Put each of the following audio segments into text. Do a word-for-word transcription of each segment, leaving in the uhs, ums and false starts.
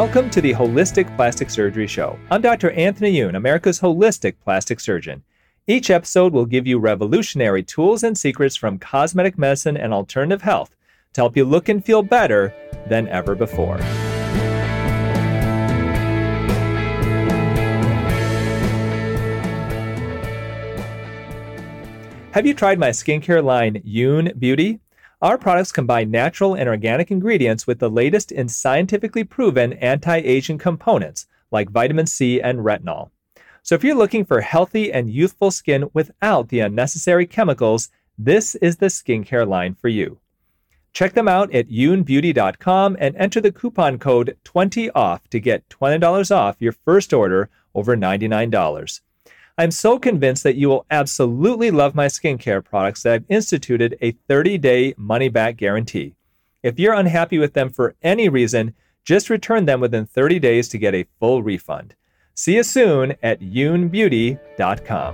Welcome to the Holistic Plastic Surgery Show. I'm Doctor Anthony Yoon, America's holistic plastic surgeon. Each episode will give you revolutionary tools and secrets from cosmetic medicine and alternative health to help you look and feel better than ever before. Have you tried my skincare line, Yoon Beauty? Our products combine natural and organic ingredients with the latest in scientifically proven anti-aging components like vitamin C and retinol. So if you're looking for healthy and youthful skin without the unnecessary chemicals, this is the skincare line for you. Check them out at yoon beauty dot com and enter the coupon code twenty off to get twenty dollars off your first order over ninety-nine dollars. I'm so convinced that you will absolutely love my skincare products that I've instituted a thirty-day money-back guarantee. If you're unhappy with them for any reason, just return them within thirty days to get a full refund. See you soon at yoon beauty dot com.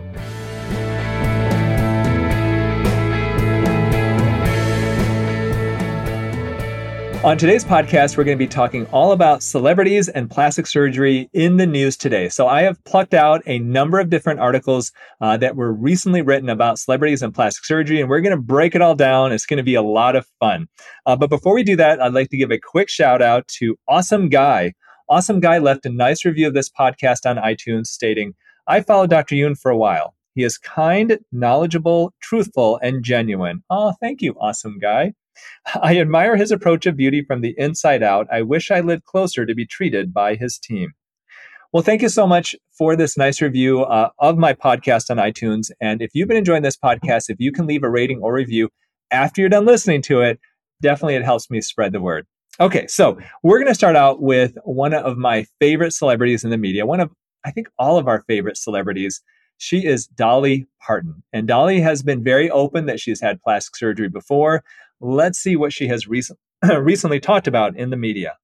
On today's podcast, we're going to be talking all about celebrities and plastic surgery in the news today. So I have plucked out a number of different articles uh, that were recently written about celebrities and plastic surgery, and we're going to break it all down. It's going to be a lot of fun. Uh, but before we do that, I'd like to give a quick shout out to Awesome Guy. Awesome Guy left a nice review of this podcast on iTunes stating, "I followed Doctor Yoon for a while. He is kind, knowledgeable, truthful, and genuine." Oh, thank you, Awesome Guy. "I admire his approach of beauty from the inside out. I wish I lived closer to be treated by his team." Well, thank you so much for this nice review uh, of my podcast on iTunes. And if you've been enjoying this podcast, if you can leave a rating or review after you're done listening to it, definitely it helps me spread the word. Okay, so we're going to start out with one of my favorite celebrities in the media, one of, I think, all of our favorite celebrities. She is Dolly Parton. And Dolly has been very open that she's had plastic surgery before. Let's see what she has recent, recently talked about in the media.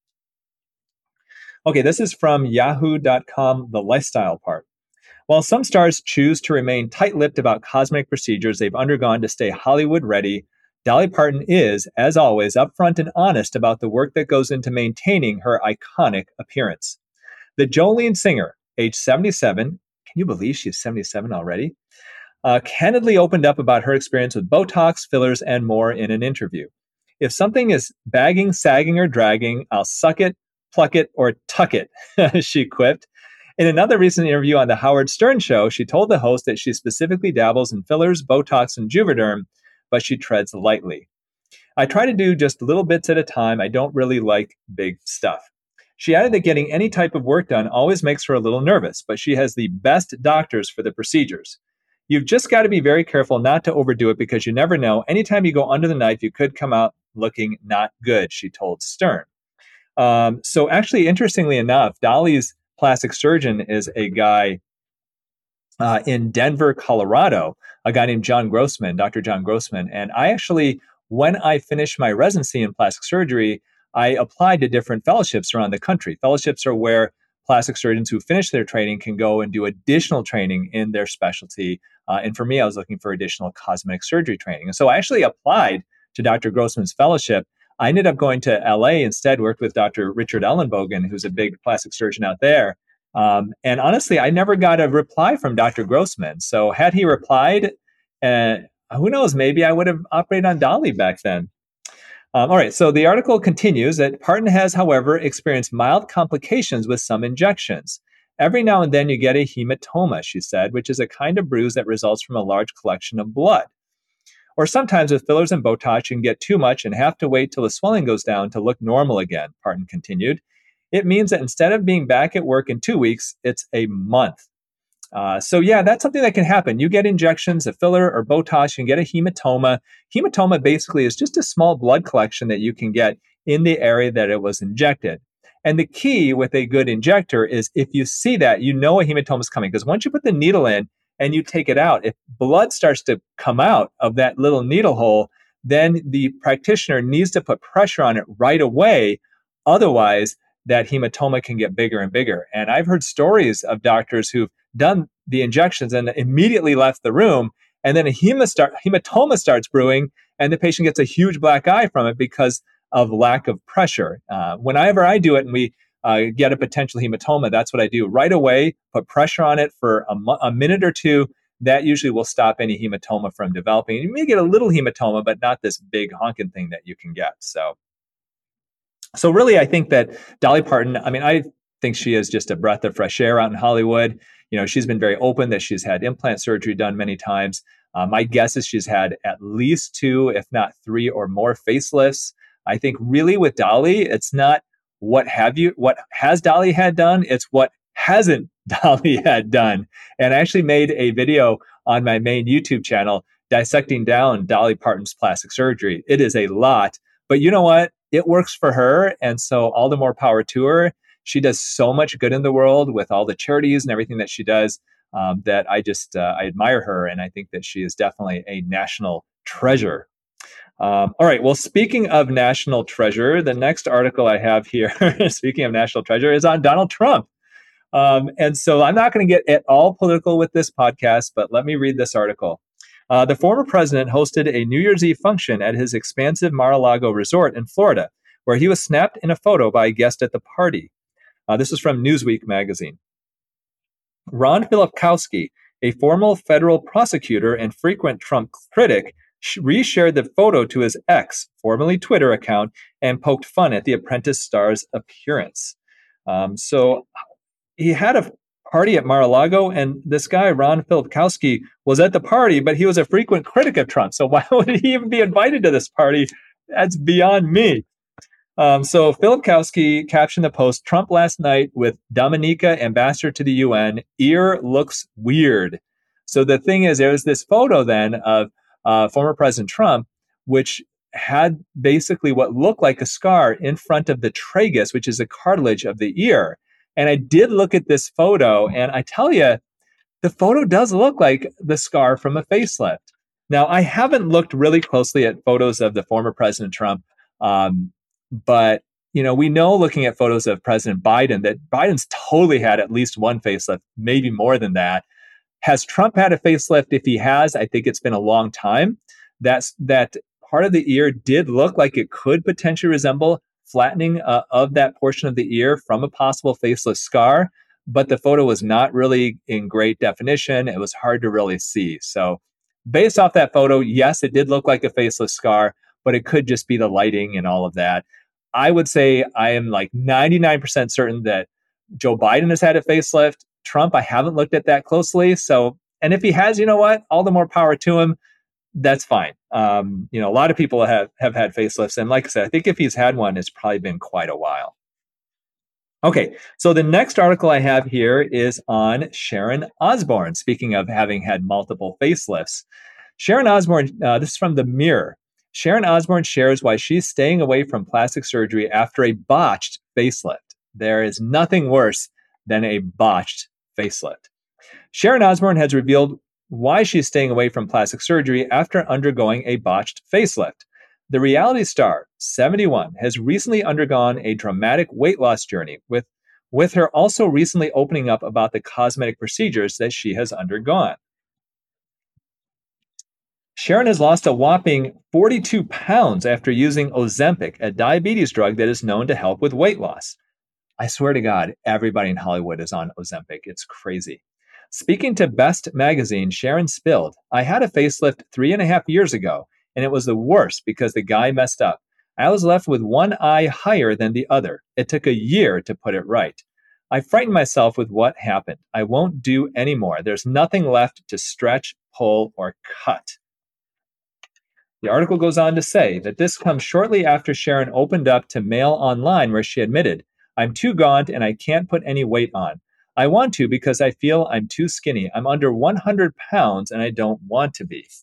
Okay, this is from yahoo dot com, the lifestyle part. While some stars choose to remain tight-lipped about cosmetic procedures they've undergone to stay Hollywood ready, Dolly Parton is, as always, upfront and honest about the work that goes into maintaining her iconic appearance. The Jolene singer, age seventy-seven, can you believe she's seventy-seven already? Uh, candidly opened up about her experience with Botox, fillers, and more in an interview. "If something is bagging, sagging, or dragging, I'll suck it, pluck it, or tuck it," she quipped. In another recent interview on The Howard Stern Show, she told the host that she specifically dabbles in fillers, Botox, and Juvederm, but she treads lightly. "I try to do just little bits at a time. I don't really like big stuff." She added that getting any type of work done always makes her a little nervous, but she has the best doctors for the procedures. "You've just got to be very careful not to overdo it because you never know. Anytime you go under the knife, you could come out looking not good," she told Stern. Um, so actually, interestingly enough, Dolly's plastic surgeon is a guy uh, in Denver, Colorado, a guy named John Grossman, Doctor John Grossman. And I actually, when I finished my residency in plastic surgery, I applied to different fellowships around the country. Fellowships are where plastic surgeons who finish their training can go and do additional training in their specialty. Uh, and for me, I was looking for additional cosmetic surgery training. And so I actually applied to Doctor Grossman's fellowship. I ended up going to L A instead, worked with Doctor Richard Ellenbogen, who's a big plastic surgeon out there. Um, and honestly, I never got a reply from Doctor Grossman. So had he replied, uh, who knows, maybe I would have operated on Dolly back then. Um, all right, so the article continues that Parton has, however, experienced mild complications with some injections. "Every now and then you get a hematoma," she said, which is a kind of bruise that results from a large collection of blood. "Or sometimes with fillers and Botox, you can get too much and have to wait till the swelling goes down to look normal again," Parton continued. "It means that instead of being back at work in two weeks, it's a month." Uh, so yeah, that's something that can happen. You get injections, a filler or Botox, you can get a hematoma. Hematoma basically is just a small blood collection that you can get in the area that it was injected. And the key with a good injector is if you see that, you know a hematoma is coming. Because once you put the needle in and you take it out, if blood starts to come out of that little needle hole, then the practitioner needs to put pressure on it right away. Otherwise, that hematoma can get bigger and bigger. And I've heard stories of doctors who've done the injections and immediately left the room, and then a hematoma starts brewing, and the patient gets a huge black eye from it because of lack of pressure. Uh, whenever I do it, and we uh, get a potential hematoma, that's what I do. Right away, put pressure on it for a, mo- a minute or two. That usually will stop any hematoma from developing. You may get a little hematoma, but not this big honking thing that you can get. So, so really, I think that Dolly Parton, I mean, I think she is just a breath of fresh air out in Hollywood. You know, she's been very open that she's had implant surgery done many times. Uh, my guess is she's had at least two, if not three or more facelifts. I think really with Dolly, it's not what have you, what has Dolly had done, it's what hasn't Dolly had done. And I actually made a video on my main YouTube channel dissecting down Dolly Parton's plastic surgery. It is a lot, but you know what? It works for her. And so all the more power to her. She does so much good in the world with all the charities and everything that she does, um, that I just, uh, I admire her. And I think that she is definitely a national treasure. Um, all right. Well, speaking of national treasure, the next article I have here, speaking of national treasure, is on Donald Trump. Um, and so I'm not going to get at all political with this podcast, but let me read this article. Uh, the former president hosted a New Year's Eve function at his expansive Mar-a-Lago resort in Florida, where he was snapped in a photo by a guest at the party. Uh, this is from Newsweek magazine. Ron Filipkowski, a former federal prosecutor and frequent Trump critic, reshared the photo to his X, formerly Twitter account, and poked fun at the Apprentice star's appearance. Um, so he had a party at Mar-a-Lago, and this guy, Ron Filipkowski, was at the party, but he was a frequent critic of Trump. So why would he even be invited to this party? That's beyond me. Um, so Filipkowski captioned the post, Trump last night with Dominica, ambassador to the U N, ear looks weird. So the thing is, there was this photo then of uh, former President Trump, which had basically what looked like a scar in front of the tragus, which is the cartilage of the ear. And I did look at this photo, and I tell you, the photo does look like the scar from a facelift. Now, I haven't looked really closely at photos of the former President Trump, um, but you know, we know looking at photos of President Biden that Biden's totally had at least one facelift, maybe more than that. Has Trump had a facelift? If he has, I think it's been a long time. That's that part of the ear did look like it could potentially resemble flattening uh, of that portion of the ear from a possible faceless scar, but the photo was not really in great definition. It was hard to really see. So based off that photo, yes, it did look like a faceless scar, but it could just be the lighting and all of that. I would say I am like ninety-nine percent certain that Joe Biden has had a facelift. Trump, I haven't looked at that closely. So, and if he has, you know what, all the more power to him. That's fine. Um, you know, a lot of people have, have had facelifts. And like I said, I think if he's had one, it's probably been quite a while. Okay, so the next article I have here is on Sharon Osbourne. Speaking of having had multiple facelifts, Sharon Osbourne, uh, this is from The Mirror. Sharon Osbourne shares why she's staying away from plastic surgery after a botched facelift. There is nothing worse than a botched facelift. Sharon Osbourne has revealed why she's staying away from plastic surgery after undergoing a botched facelift. The reality star, seventy-one, has recently undergone a dramatic weight loss journey, with, with her also recently opening up about the cosmetic procedures that she has undergone. Sharon has lost a whopping forty-two pounds after using Ozempic, a diabetes drug that is known to help with weight loss. I swear to God, everybody in Hollywood is on Ozempic. It's crazy. Speaking to Best Magazine, Sharon spilled, I had a facelift three and a half years ago, and it was the worst because the guy messed up. I was left with one eye higher than the other. It took a year to put it right. I frightened myself with what happened. I won't do any more. There's nothing left to stretch, pull, or cut. The article goes on to say that this comes shortly after Sharon opened up to Mail Online, where she admitted, I'm too gaunt and I can't put any weight on. I want to because I feel I'm too skinny. I'm under one hundred pounds and I don't want to be.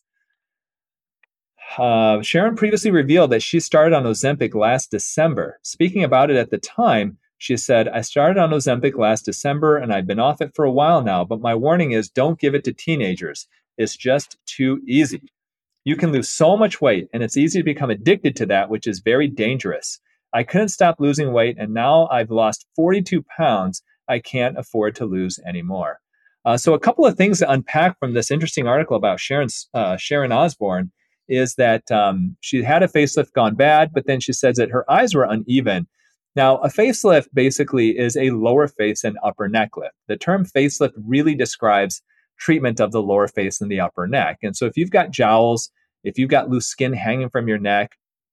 Uh, Sharon previously revealed that she started on Ozempic last December. Speaking about it at the time, she said, I started on Ozempic last December and I've been off it for a while now, but my warning is don't give it to teenagers. It's just too easy. You can lose so much weight and it's easy to become addicted to that, which is very dangerous. I couldn't stop losing weight and now I've lost forty-two pounds. I can't afford to lose anymore. Uh, so a couple of things to unpack from this interesting article about Sharon's, uh, Sharon Osbourne is that um, she had a facelift gone bad, but then she says that her eyes were uneven. Now, a facelift basically is a lower face and upper neck lift. The term facelift really describes treatment of the lower face and the upper neck. And so if you've got jowls, if you've got loose skin hanging from your neck,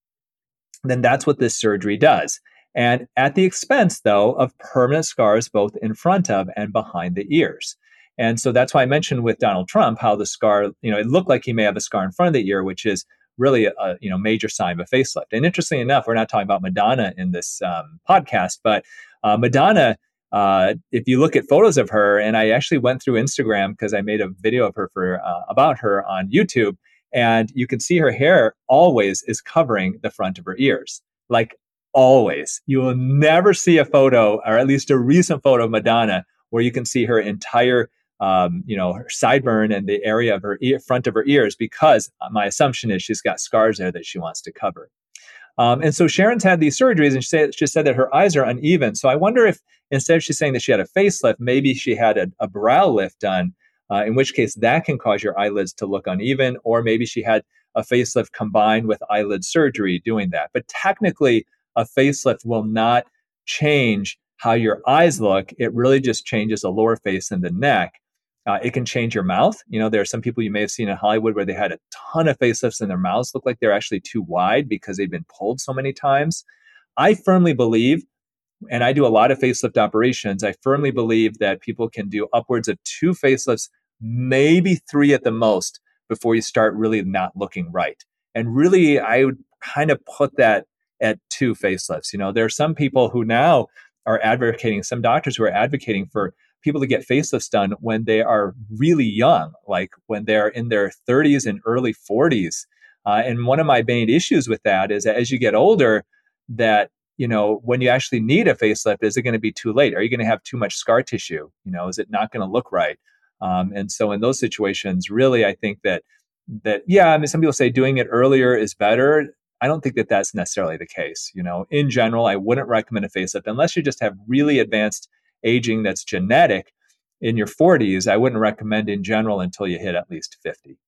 then that's what this surgery does. And at the expense, though, of permanent scars both in front of and behind the ears. And so that's why I mentioned with Donald Trump how the scar, you know, it looked like he may have a scar in front of the ear, which is really a, you know major sign of a facelift. And interestingly enough, we're not talking about Madonna in this um, podcast, but uh, Madonna, uh, if you look at photos of her, and I actually went through Instagram because I made a video of her for uh, about her on YouTube, and you can see her hair always is covering the front of her ears, like always. You will never see a photo, or at least a recent photo of Madonna, where you can see her entire um, you know, her sideburn and the area of her ear, front of her ears, because my assumption is she's got scars there that she wants to cover. Um, and so Sharon's had these surgeries, and she said, she said that her eyes are uneven. So I wonder if instead of she's saying that she had a facelift, maybe she had a, a brow lift done, uh, in which case that can cause your eyelids to look uneven, or maybe she had a facelift combined with eyelid surgery doing that. But technically, a facelift will not change how your eyes look. It really just changes the lower face and the neck. Uh, it can change your mouth. You know, there are some people you may have seen in Hollywood where they had a ton of facelifts and their mouths look like they're actually too wide because they've been pulled so many times. I firmly believe, and I do a lot of facelift operations, I firmly believe that people can do upwards of two facelifts, maybe three at the most, before you start really not looking right. And really, I would kind of put that at two facelifts. You know, there are some people who now are advocating, some doctors who are advocating for people to get facelifts done when they are really young, like when they're in their thirties and early forties. Uh, and one of my main issues with that is that as you get older, that, you know, when you actually need a facelift, is it going to be too late? Are you going to have too much scar tissue? You know, is it not going to look right? Um, and so in those situations, really, I think that, that, yeah, I mean, some people say doing it earlier is better. I don't think that that's necessarily the case. You know, in general, I wouldn't recommend a facelift unless you just have really advanced aging that's genetic in your forties. I wouldn't recommend in general until you hit at least fifty.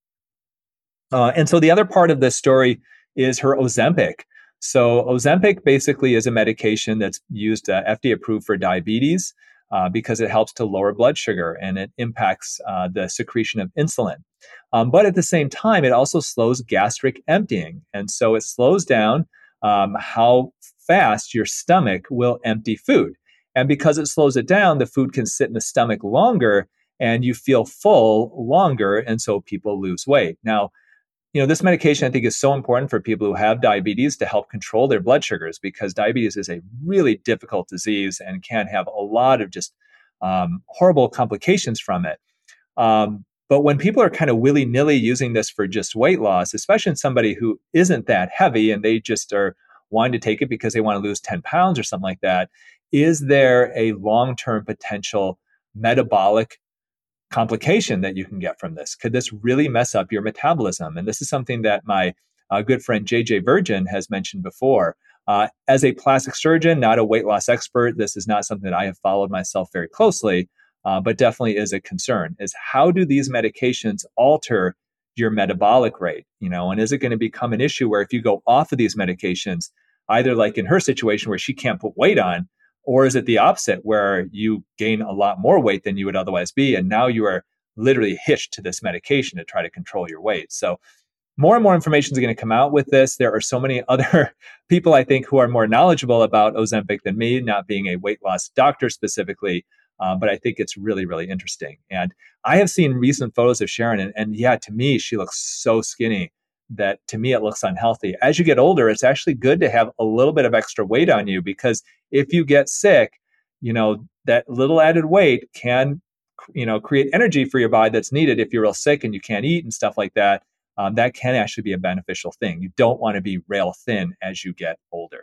Uh, and so the other part of this story is her Ozempic. So Ozempic basically is a medication that's used, uh, F D A approved for diabetes, uh, because it helps to lower blood sugar and it impacts uh, the secretion of insulin. Um, but at the same time, it also slows gastric emptying. And so it slows down um, how fast your stomach will empty food. And because it slows it down, the food can sit in the stomach longer and you feel full longer. And so people lose weight. Now, you know, this medication I think is so important for people who have diabetes to help control their blood sugars, because diabetes is a really difficult disease and can have a lot of just um, horrible complications from it. Um, but when people are kind of willy-nilly using this for just weight loss, especially in somebody who isn't that heavy and they just are wanting to take it because they want to lose ten pounds or something like that, is there a long-term potential metabolic complication that you can get from this? Could this really mess up your metabolism? And this is something that my uh, good friend J J Virgin has mentioned before. Uh, as a plastic surgeon, not a weight loss expert, this is not something that I have followed myself very closely, uh, but definitely is a concern, is how do these medications alter your metabolic rate? You know, and is it going to become an issue where if you go off of these medications, either like in her situation where she can't put weight on, or is it the opposite where you gain a lot more weight than you would otherwise be? And now you are literally hitched to this medication to try to control your weight. So more and more information is going to come out with this. There are so many other people, I think, who are more knowledgeable about Ozempic than me, not being a weight loss doctor specifically. Um, but I think it's really, really interesting. And I have seen recent photos of Sharon, and, and yeah, to me, she looks so skinny that to me, it looks unhealthy. As you get older, it's actually good to have a little bit of extra weight on you, because if you get sick, you know, that little added weight can, you know, create energy for your body that's needed if you're real sick and you can't eat and stuff like that. Um, that can actually be a beneficial thing. You don't want to be rail thin as you get older.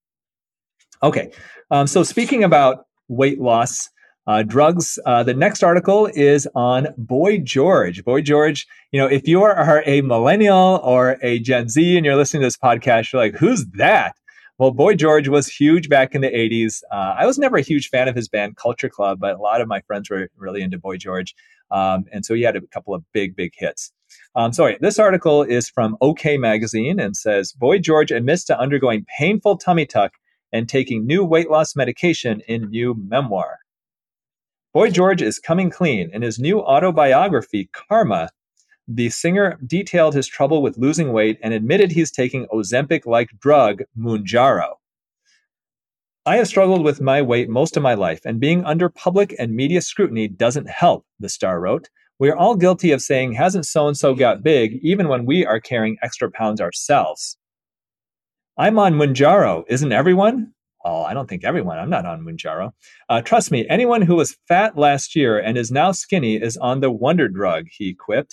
Okay, um, so speaking about weight loss uh, drugs, uh, the next article is on Boy George. Boy George, you know, if you are a millennial or a Gen Z and you're listening to this podcast, you're like, who's that? Well, Boy George was huge back in the eighties. Uh, I was never a huge fan of his band Culture Club, but a lot of my friends were really into Boy George. Um, and so he had a couple of big, big hits. Um, sorry, this article is from OK Magazine and says, Boy George admits to undergoing painful tummy tuck and taking new weight loss medication in new memoir. Boy George is coming clean. In his new autobiography, Karma, the singer detailed his trouble with losing weight and admitted he's taking Ozempic-like drug, Mounjaro. I have struggled with my weight most of my life, and being under public and media scrutiny doesn't help, the star wrote. We are all guilty of saying, hasn't so-and-so got big, even when we are carrying extra pounds ourselves. I'm on Mounjaro, isn't everyone? Well, I don't think everyone. I'm not on Mounjaro. Uh, trust me, anyone who was fat last year and is now skinny is on the wonder drug, he quipped.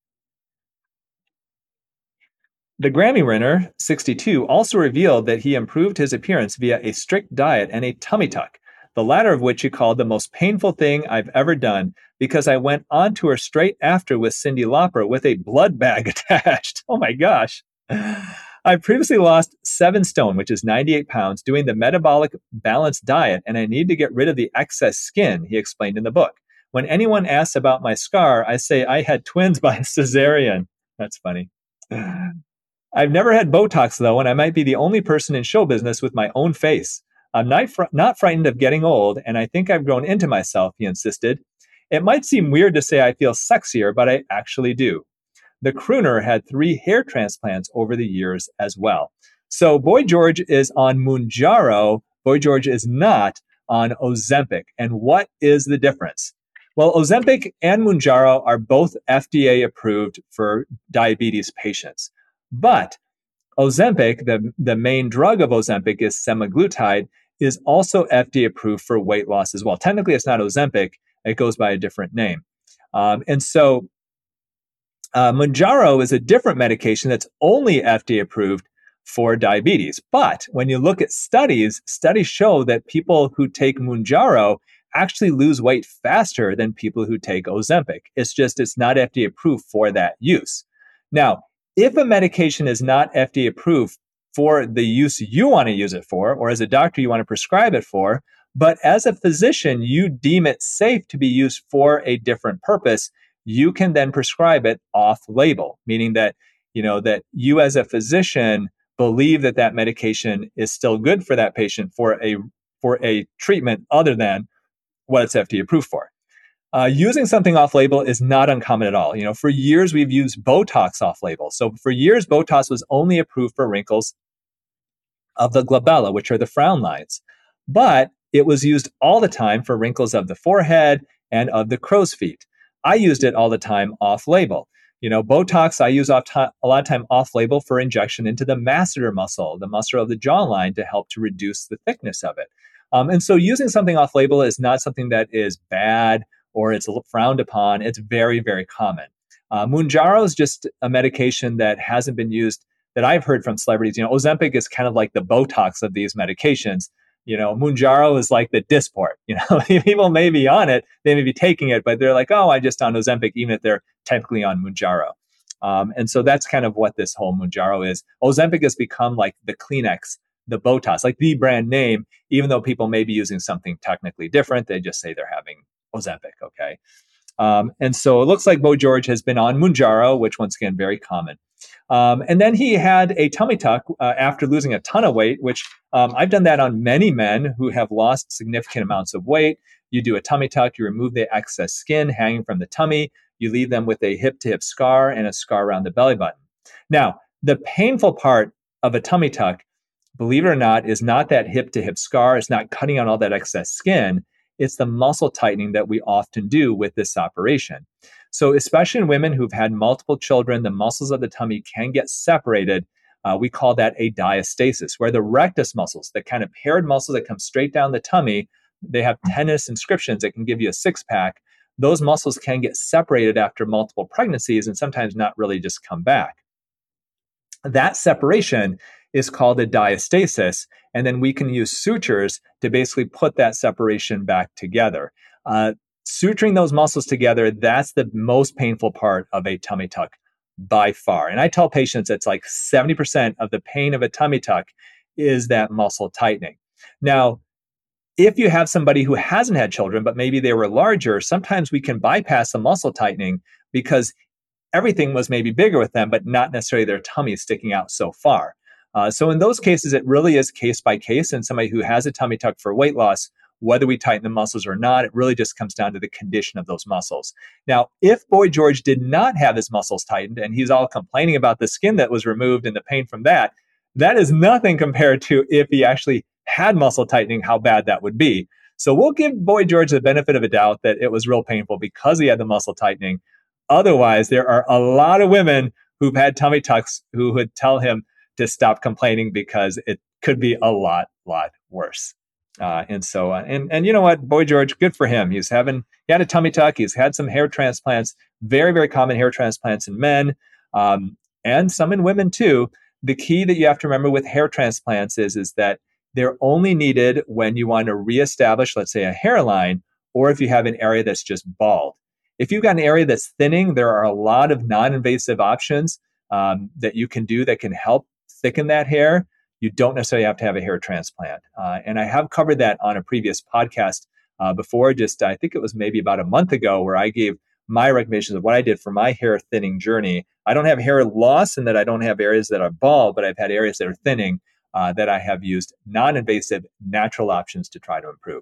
The Grammy winner, sixty-two, also revealed that he improved his appearance via a strict diet and a tummy tuck, the latter of which he called the most painful thing I've ever done because I went on tour straight after with Cyndi Lauper with a blood bag attached. Oh my gosh. I previously lost seven stone, which is ninety-eight pounds, doing the metabolic balanced diet, and I need to get rid of the excess skin, he explained in the book. When anyone asks about my scar, I say I had twins by cesarean. That's funny. I've never had Botox, though, and I might be the only person in show business with my own face. I'm not, fr- not frightened of getting old, and I think I've grown into myself, he insisted. It might seem weird to say I feel sexier, but I actually do. The crooner had three hair transplants over the years as well. So Boy George is on Mounjaro. Boy George is not on Ozempic. And what is the difference? Well, Ozempic and Mounjaro are both F D A approved for diabetes patients. But Ozempic, the, the main drug of Ozempic is semaglutide, is also F D A approved for weight loss as well. Technically, it's not Ozempic. It goes by a different name. Um, and so uh, Mounjaro is a different medication that's only F D A approved for diabetes. But when you look at studies, studies show that people who take Mounjaro actually lose weight faster than people who take Ozempic. It's just it's not F D A approved for that use. Now, if a medication is not F D A approved for the use you want to use it for, or as a doctor you want to prescribe it for, but as a physician you deem it safe to be used for a different purpose, you can then prescribe it off-label, meaning that, you know, that you as a physician believe that that medication is still good for that patient for a for a treatment other than what it's F D A approved for. Uh, using something off-label is not uncommon at all. You know, for years we've used Botox off-label. So for years, Botox was only approved for wrinkles of the glabella, which are the frown lines. But it was used all the time for wrinkles of the forehead and of the crow's feet. I used it all the time off-label. You know, Botox I use off to- a lot of time off-label for injection into the masseter muscle, the muscle of the jawline, to help to reduce the thickness of it. Um, and so using something off-label is not something that is bad or it's frowned upon. It's very, very common. Uh, Mounjaro is just a medication that hasn't been used that I've heard from celebrities. You know, Ozempic is kind of like the Botox of these medications. You know, Mounjaro is like the Dysport. You know, people may be on it, they may be taking it, but they're like, oh, I just on Ozempic, even if they're technically on Mounjaro. Um, and so that's kind of what this whole Mounjaro is. Ozempic has become like the Kleenex, the Botox, like the brand name, even though people may be using something technically different. They just say they're having Ozempic, okay? Um, and so it looks like Boy George has been on Mounjaro, which once again, very common. Um, and then he had a tummy tuck uh, after losing a ton of weight, which um, I've done that on many men who have lost significant amounts of weight. You do a tummy tuck, you remove the excess skin hanging from the tummy, you leave them with a hip-to-hip scar and a scar around the belly button. Now, the painful part of a tummy tuck, believe it or not, is not that hip-to-hip scar. It's not cutting out all that excess skin. It's the muscle tightening that we often do with this operation. So especially in women who've had multiple children, the muscles of the tummy can get separated. Uh, we call that a diastasis, where the rectus muscles, the kind of paired muscles that come straight down the tummy, they have tenuous inscriptions that can give you a six-pack. Those muscles can get separated after multiple pregnancies and sometimes not really just come back. That separation is called a diastasis, and then we can use sutures to basically put that separation back together. Uh, suturing those muscles together, that's the most painful part of a tummy tuck by far. And I tell patients it's like seventy percent of the pain of a tummy tuck is that muscle tightening. Now, if you have somebody who hasn't had children, but maybe they were larger, sometimes we can bypass the muscle tightening because everything was maybe bigger with them, but not necessarily their tummy sticking out so far. Uh, so in those cases, it really is case by case. And somebody who has a tummy tuck for weight loss, whether we tighten the muscles or not, it really just comes down to the condition of those muscles. Now, if Boy George did not have his muscles tightened and he's all complaining about the skin that was removed and the pain from that, that is nothing compared to if he actually had muscle tightening, how bad that would be. So we'll give Boy George the benefit of a doubt that it was real painful because he had the muscle tightening. Otherwise, there are a lot of women who've had tummy tucks who would tell him to stop complaining because it could be a lot, lot worse. Uh, and so, uh, and and you know what, Boy George, good for him. He's having, he had a tummy tuck. He's had some hair transplants, very, very common hair transplants in men, um, and some in women too. The key that you have to remember with hair transplants is, is that they're only needed when you want to reestablish, let's say, a hairline, or if you have an area that's just bald. If you've got an area that's thinning, there are a lot of non-invasive options um, that you can do that can help thicken that hair. You don't necessarily have to have a hair transplant. Uh, and I have covered that on a previous podcast uh, before, just I think it was maybe about a month ago, where I gave my recommendations of what I did for my hair thinning journey. I don't have hair loss in that I don't have areas that are bald, but I've had areas that are thinning uh, that I have used non-invasive natural options to try to improve.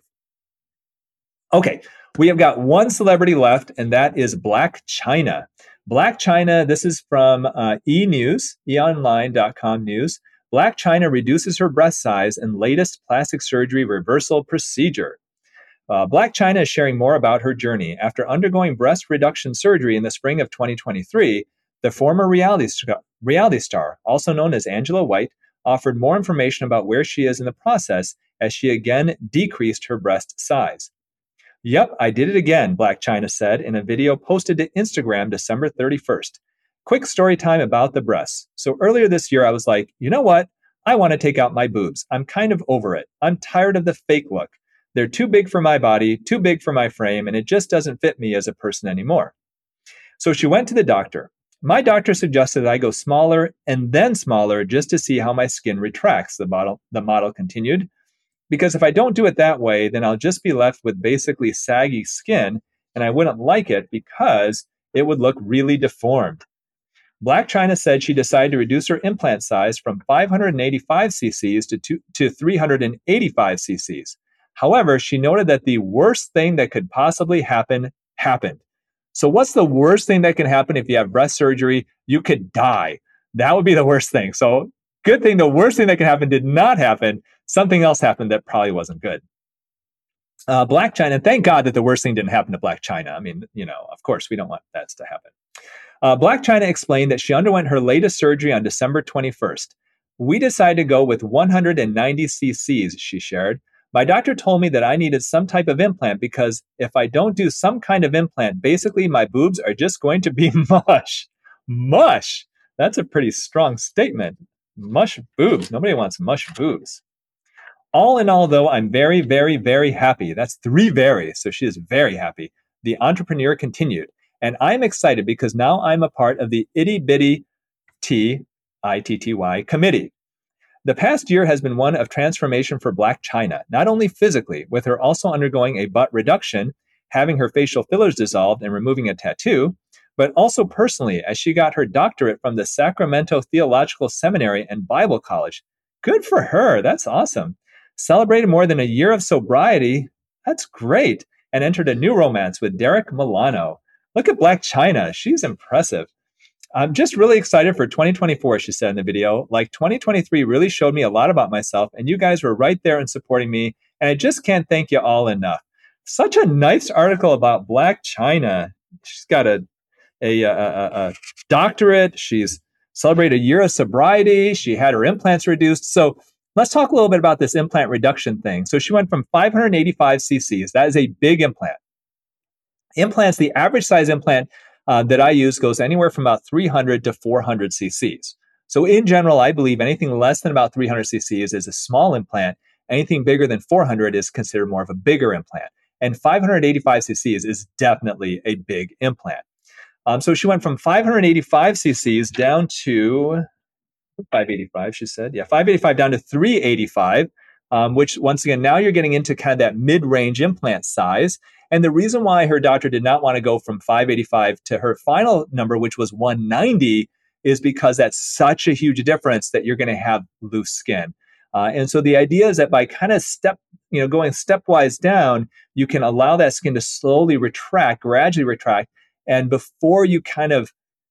Okay, we have got one celebrity left, and that is Blac Chyna. Blac Chyna, this is from uh, E! News, e online dot com news. Blac Chyna reduces her breast size in latest plastic surgery reversal procedure. Uh, Blac Chyna is sharing more about her journey. After undergoing breast reduction surgery in the spring of twenty twenty-three, the former reality, st- reality star, also known as Angela White, offered more information about where she is in the process as she again decreased her breast size. "Yep, I did it again," Blac Chyna said in a video posted to Instagram December thirty-first. "Quick story time about the breasts. So earlier this year, I was like, you know what? I want to take out my boobs. I'm kind of over it. I'm tired of the fake look. They're too big for my body, too big for my frame, and it just doesn't fit me as a person anymore." So she went to the doctor. "My doctor suggested that I go smaller and then smaller just to see how my skin retracts," the model, the model continued. "Because if I don't do it that way, then I'll just be left with basically saggy skin, and I wouldn't like it because it would look really deformed." Blac Chyna said she decided to reduce her implant size from five hundred eighty-five cc's to, two, to three hundred eighty-five cc's. However, she noted that the worst thing that could possibly happen happened. So what's the worst thing that can happen if you have breast surgery? You could die. That would be the worst thing. So good thing the worst thing that could happen did not happen. Something else happened that probably wasn't good. Uh, Blac Chyna, thank God that the worst thing didn't happen to Blac Chyna. I mean, you know, of course, we don't want that to happen. Uh, Blac Chyna explained that she underwent her latest surgery on December twenty-first. "We decided to go with one hundred ninety cc's, she shared. "My doctor told me that I needed some type of implant because if I don't do some kind of implant, basically my boobs are just going to be mush." Mush! That's a pretty strong statement. Mush boobs. Nobody wants mush boobs. "All in all, though, I'm very, very, very happy." That's three very, so she is very happy. The entrepreneur continued. "And I'm excited because now I'm a part of the Itty Bitty T, I T T Y, committee. The past year has been one of transformation for Blac Chyna, not only physically, with her also undergoing a butt reduction, having her facial fillers dissolved and removing a tattoo, but also personally as she got her doctorate from the Sacramento Theological Seminary and Bible College. Good for her. That's awesome. Celebrated more than a year of sobriety. That's great. And entered a new romance with Derek Milano. Look at Blac Chyna. She's impressive. "I'm just really excited for twenty twenty-four, she said in the video. "Like twenty twenty-three really showed me a lot about myself, and you guys were right there and supporting me, and I just can't thank you all enough." Such a nice article about Blac Chyna. She's got a, a, a, a doctorate. She's celebrated a year of sobriety. She had her implants reduced. So let's talk a little bit about this implant reduction thing. So she went from five hundred eighty-five cc's. That is a big implant. Implants, the average size implant uh, that I use goes anywhere from about three hundred to four hundred cc's. So in general, I believe anything less than about three hundred cc's is a small implant. Anything bigger than four hundred is considered more of a bigger implant. And five hundred eighty-five cc's is definitely a big implant. Um, so she went from five hundred eighty-five cc's down to five eighty-five, she said. Yeah, five eighty-five down to three eighty-five, um, which once again, now you're getting into kind of that mid-range implant size. And the reason why her doctor did not want to go from five eighty-five to her final number, which was one ninety, is because that's such a huge difference that you're going to have loose skin. Uh, and so the idea is that by kind of step, you know, going stepwise down, you can allow that skin to slowly retract, gradually retract. And before you kind of,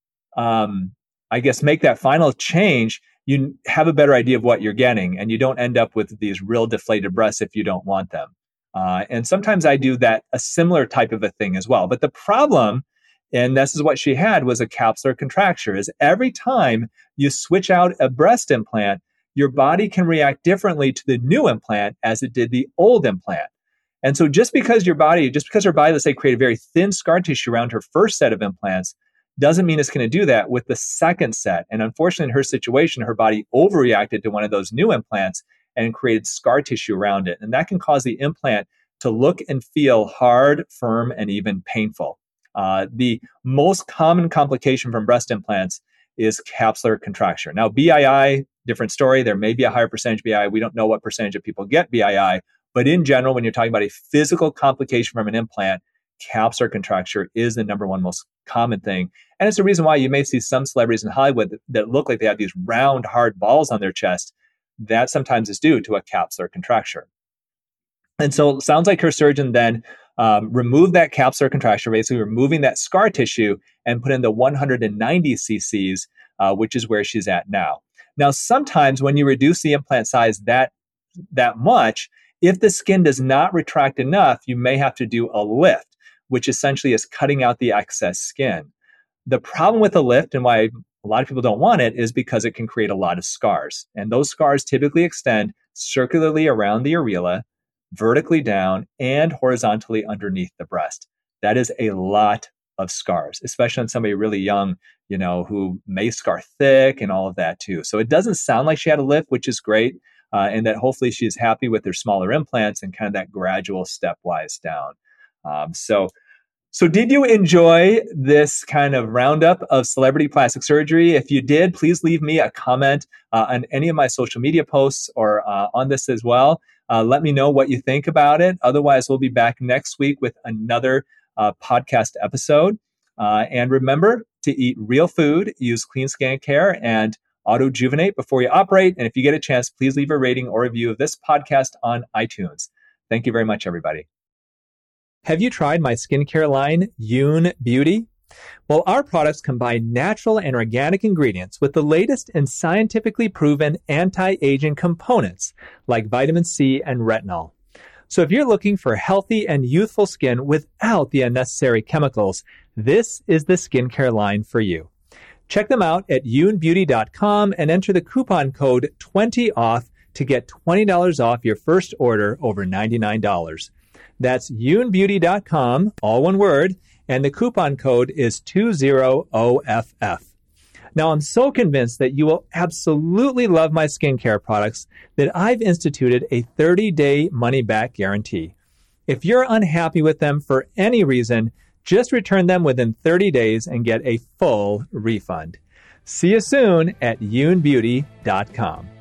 um, I guess, make that final change, you have a better idea of what you're getting, and you don't end up with these real deflated breasts if you don't want them. Uh, and sometimes I do that, a similar type of a thing as well. But the problem, and this is what she had, was a capsular contracture, is every time you switch out a breast implant, your body can react differently to the new implant as it did the old implant. And so just because your body, just because her body, let's say, created very thin scar tissue around her first set of implants, doesn't mean it's going to do that with the second set. And unfortunately, in her situation, her body overreacted to one of those new implants and created scar tissue around it. And that can cause the implant to look and feel hard, firm, and even painful. Uh, the most common complication from breast implants is capsular contracture. Now, B I I, different story. There may be a higher percentage B I I. We don't know what percentage of people get B I I. But in general, when you're talking about a physical complication from an implant, capsular contracture is the number one most common thing. And it's the reason why you may see some celebrities in Hollywood that, that look like they have these round, hard balls on their chest. That sometimes is due to a capsular contracture. And so it sounds like her surgeon then um, removed that capsular contracture, basically removing that scar tissue, and put in the one hundred ninety cc's, uh, which is where she's at now. Now, sometimes when you reduce the implant size that, that much, if the skin does not retract enough, you may have to do a lift, which essentially is cutting out the excess skin. The problem with a lift, and why a lot of people don't want it, is because it can create a lot of scars. And those scars typically extend circularly around the areola, vertically down, and horizontally underneath the breast. That is a lot of scars, especially on somebody really young, you know, who may scar thick and all of that too. So it doesn't sound like she had a lift, which is great. Uh, and that hopefully she's happy with their smaller implants and kind of that gradual stepwise down. Um, so, so did you enjoy this kind of roundup of celebrity plastic surgery? If you did, please leave me a comment uh, on any of my social media posts or uh, on this as well. Uh, let me know what you think about it. Otherwise, we'll be back next week with another uh, podcast episode. Uh, and remember to eat real food, use clean skincare, and auto-juvenate before you operate. And if you get a chance, please leave a rating or review of this podcast on iTunes. Thank you very much, everybody. Have you tried my skincare line, Youn Beauty? Well, our products combine natural and organic ingredients with the latest and scientifically proven anti-aging components like vitamin C and retinol. So if you're looking for healthy and youthful skin without the unnecessary chemicals, this is the skincare line for you. Check them out at youn beauty dot com and enter the coupon code twenty off to get twenty dollars off your first order over ninety-nine dollars. That's youn beauty dot com, all one word, and the coupon code is twenty O F F. Now, I'm so convinced that you will absolutely love my skincare products that I've instituted a thirty-day money-back guarantee. If you're unhappy with them for any reason, just return them within thirty days and get a full refund. See you soon at youn beauty dot com.